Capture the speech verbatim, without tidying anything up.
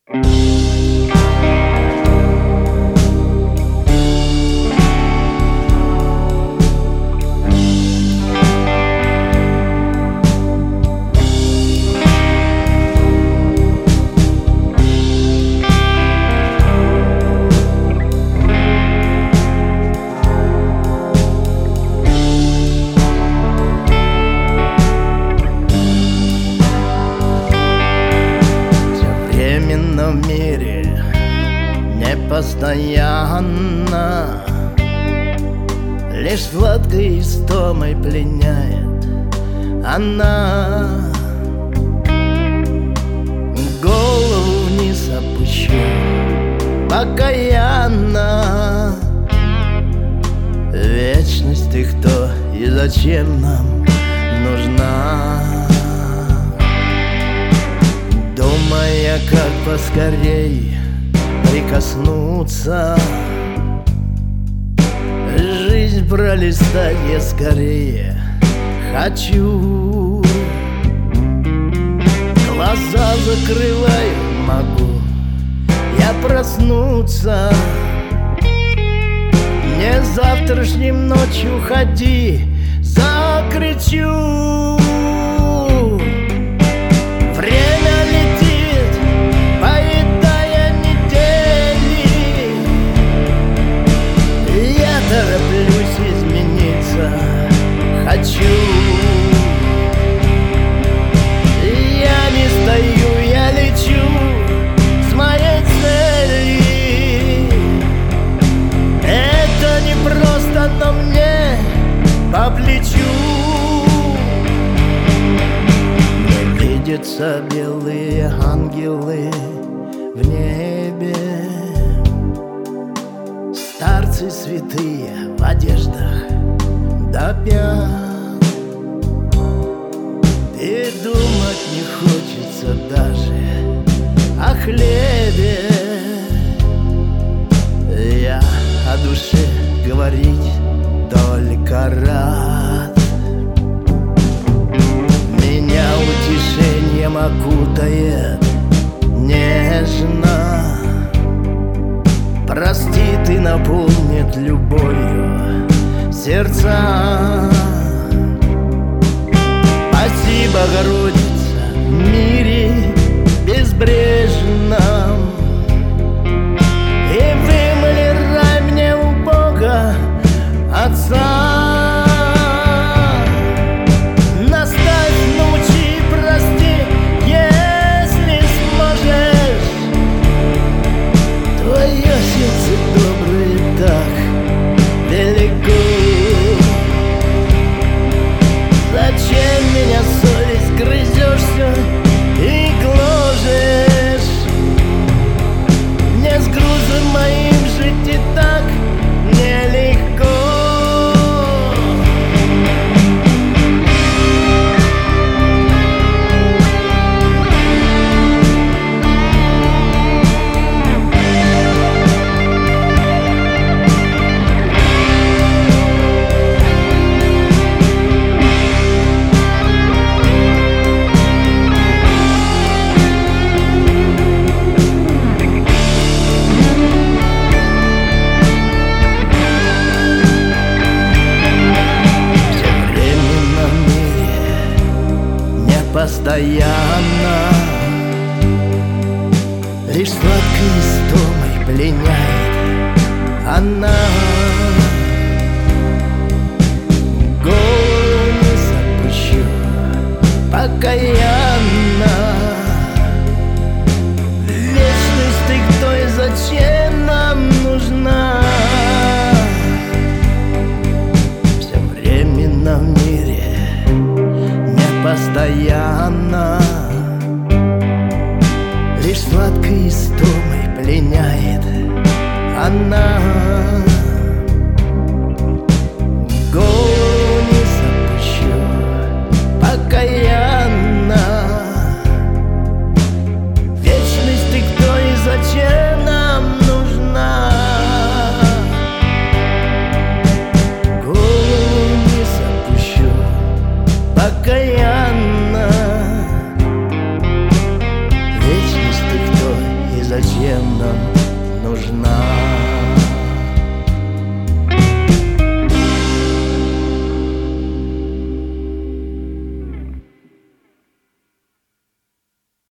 В мире непостоянно, лишь сладкой истомой пленяет она. Голову вниз опущу покаянно. Вечность, ты кто и зачем нам нужна? Думая, как поскорей прикоснуться, жизнь пролистать я скорее хочу. Глаза закрываю, могу я проснуться. Не завтрашним ночью ходи, закричу. Время летит, поедая недели. Я тороплюсь измениться, хочу. Я не стою, я лечу с моей цели. Это не просто, но мне по плечу. Видятся белые ангелы в небе, старцы святые в одеждах до пят. И думать не хочется даже о хлебе. Я о душе говорить только рад. Меня утешением окутает нежно, простит и наполнит любовью сердца. Спаси, Богородица, в мире безбрежном, и вымоли рай мне у Бога Отца. Зачем меня совесть грызешься и гложешь? Мне с грузом моим жить и так нелегко. Постоянно лишь сладкой истомой пленяет она. Голову не запущу покаянно. Вечность, ты кто и зачем нам нужна? Все временно в мире постоянно лишь сладкой истомой пленяет она. Голову не запущу покаянно. Вечность, ты кто и зачем нам нужна? Голову не запущу покаянно. Вечность, ты кто и зачем нам нужна?